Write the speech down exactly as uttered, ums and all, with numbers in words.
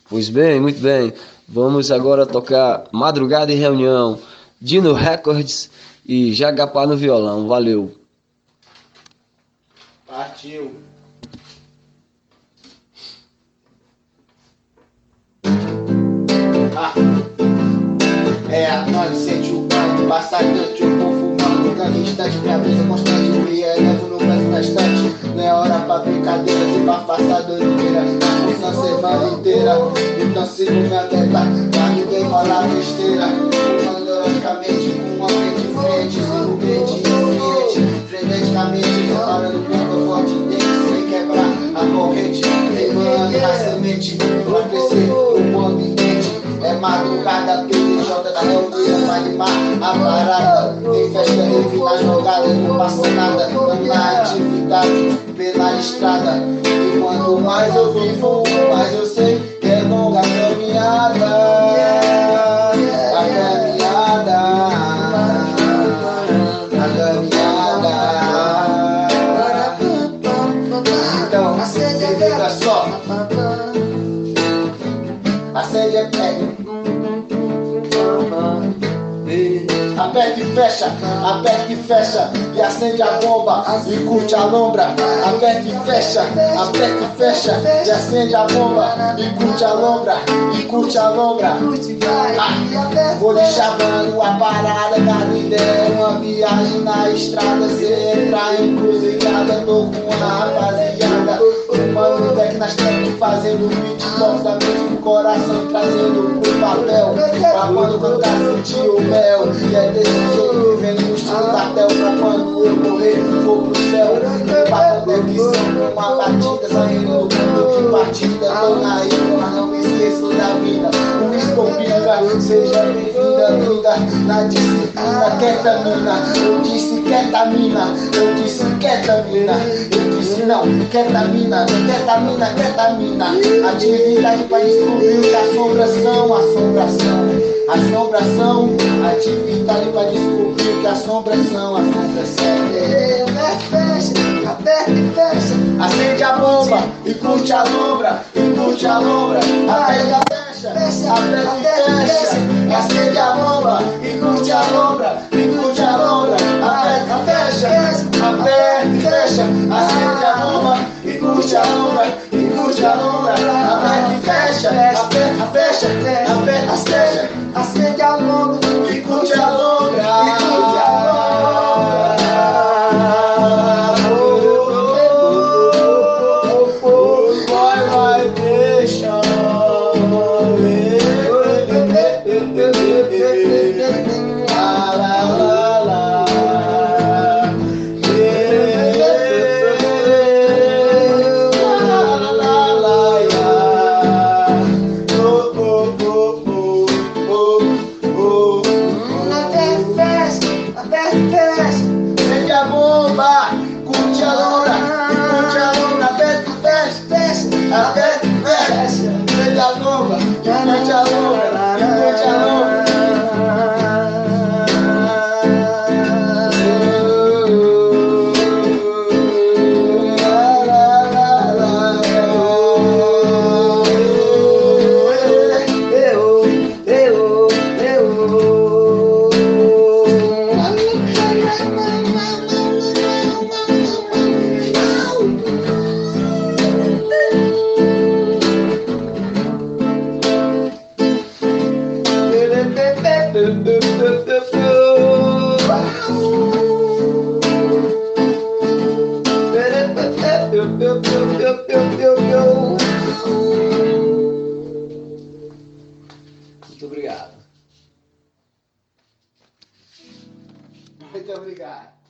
Pois bem, muito bem. Vamos agora tocar Madrugada em Reunião, Dino Records e Jagapá no violão. Valeu. Partiu. Ah. É, nós sente o pano, bastante o povo fumando, cada instante, minha brisa constante, eu me elevo no braço da estante. Não é hora pra brincadeira, se pra afastar doideira, a semana inteira. Então sigo minha meta, pra ninguém falar besteira. Fumando logicamente, com uma mente de frente, sigo obediente, freneticamente, preparando o corpo forte dentro, sem quebrar a corrente, queimando a semente, pra crescer o ambiente. É madrugada, P D J da reunião pra animar a parada. Tem festa, rave na jogada, não passa nada. Tamo na atividade, pela estrada. E quanto mais eu vivo, mais eu sei que é longa a caminhada. A caminhada, a caminhada. Então, se liga só. Acende a pé. Aperta e fecha, aperta e fecha, e acende a bomba, e curte a lombra. Aperta e fecha, aperta e fecha, e acende a bomba, e curte a lombra, e curte a lombra. Ah, vou lhe chamando a parada, cada ideia, uma viagem na estrada. Cê entra em cruzilhada, tô com a rapaziada. Fumando deck nas tracks, fazendo beatbox da mente do coração, trazendo pro papel. Pra quando cantar sentir o mel. E é desse jeito que vem no estilo da tel. Pra quando eu morrer, vou pro céu. Batendo aqui com uma batida, saindo no mundo de partida. Tô na ilha, mas não me esqueço da vida. O Escopica, seja bem-vinda, vida. Na disciplina, ketamina. Eu disse ketamina, eu disse ketamina. Eu disse não, ketamina, ketamina, ketamina. Atividade pra descobrir que assombração, assombração, assombração. Atividade pra descobrir que assombração, assombração. Aperta e fecha, acende a bomba e curte a lombra, e curte a lombra. Aperta e fecha, aperta e fecha, acende a bomba e curte a lombra, e curte a lombra. Aperta e fecha, aperta e fecha, acende a bomba e curte a lombra, e curte a lombra. Aperta e fecha, aperta e fecha, aperta e fecha, acende a bomba e curte a lombra, e curte a lombra. Acende a bomba, curte a lombra, curte a lombra, aperta e fecha, aperta e fecha, acende a bomba, curte a lombra, curte a lombra. Muito obrigado. Muito obrigado.